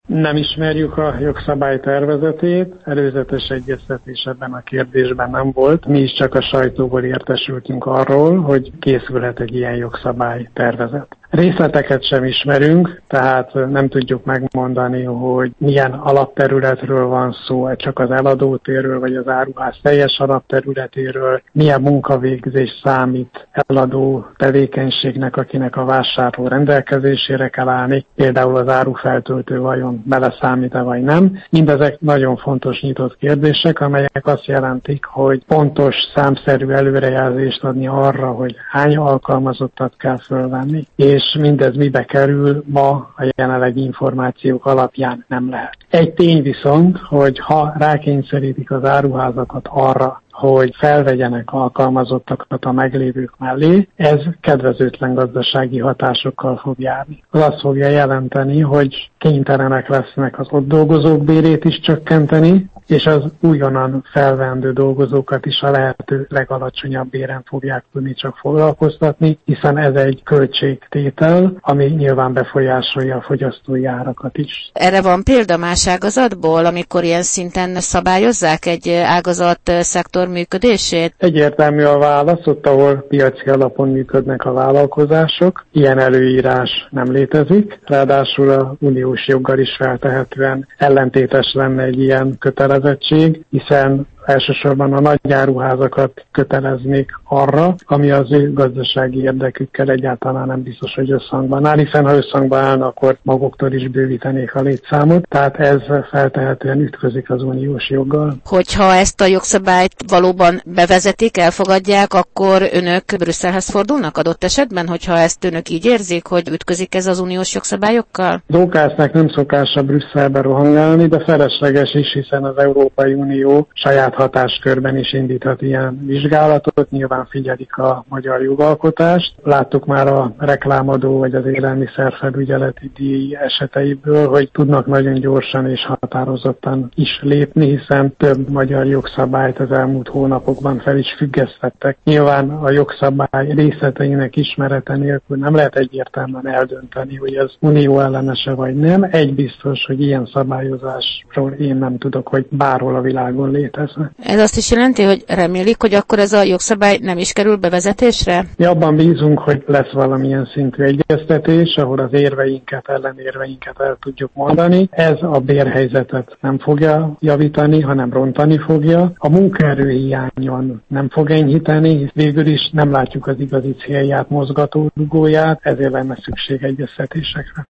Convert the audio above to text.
Nem ismerjük a jogszabály tervezetét, előzetes egyeztetés ebben a kérdésben nem volt. Mi is csak a sajtóból értesültünk arról, hogy készülhet egy ilyen jogszabály tervezet. Részleteket sem ismerünk, tehát nem tudjuk megmondani, hogy milyen alapterületről van szó, csak az eladótérről, vagy az áruház teljes alapterületéről, milyen munkavégzés számít eladó tevékenységnek, akinek a vásárló rendelkezésére kell állni, például az árufeltöltő vajon beleszámít-e vagy nem. Mindezek nagyon fontos nyitott kérdések, amelyek azt jelentik, hogy pontos, számszerű előrejelzést adni arra, hogy hány alkalmazottat kell fölvenni, és mindez mibe kerül, ma a jelenlegi információk alapján nem lehet. Egy tény viszont, hogy ha rákényszerítik az áruházakat arra, hogy felvegyenek alkalmazottakat a meglévők mellé, ez kedvezőtlen gazdasági hatásokkal fog járni. Az azt fogja jelenteni, hogy kénytelenek lesznek az ott dolgozók bérét is csökkenteni, és az újonnan felvendő dolgozókat is a lehető legalacsonyabb béren fogják tudni csak foglalkoztatni, hiszen ez egy költségtétel, ami nyilván befolyásolja a fogyasztói árakat is. Erre van példa más ágazatból, amikor ilyen szinten szabályozzák egy ágazat szektor működését? Egyértelmű a válasz, ott, ahol piaci alapon működnek a vállalkozások, ilyen előírás nem létezik, ráadásul a uniós joggal is feltehetően ellentétes lenne egy ilyen kötelezettség, hiszen elsősorban a nagy áruházakat köteleznék arra, ami az ő gazdasági érdekükkel egyáltalán nem biztos, hogy összhangban áll, hiszen ha összhangban állna, akkor maguktól is bővítenék a létszámot, tehát ez feltehetően ütközik az uniós joggal. Hogyha ezt a jogszabályt valóban bevezetik, elfogadják, akkor önök Brüsszelhez fordulnak adott esetben, hogyha ezt önök így érzik, hogy ütközik ez az uniós jogszabályokkal? Az OKS-nek nem szokása Brüsszelbe rohangálni, de felesleges is, hiszen az Európai Unió saját hatáskörben is indíthat ilyen vizsgálatot, nyilván figyelik a magyar jogalkotást. Láttuk már a reklámadó vagy az élelmiszerfelügyeleti díj eseteiből, hogy tudnak nagyon gyorsan és határozottan is lépni, hiszen több magyar jogszabályt az elmúlt hónapokban fel is függesztettek. Nyilván a jogszabály részleteinek ismerete nélkül nem lehet egyértelműen eldönteni, hogy ez unió ellenese vagy nem. Egy biztos, hogy ilyen szabályozásról én nem tudok, hogy bárhol a világon létezne. Ez azt is jelenti, hogy remélik, hogy akkor ez a jogszabály nem is kerül bevezetésre? Mi abban bízunk, hogy lesz valamilyen szintű egyeztetés, ahol az érveinket, ellenérveinket el tudjuk mondani. Ez a bérhelyzetet nem fogja javítani, hanem rontani fogja. A munkaerőhiányon nem fog enyhíteni, végül is nem látjuk az igazi célját, mozgatórugóját, ezért lenne szükség egyeztetésekre.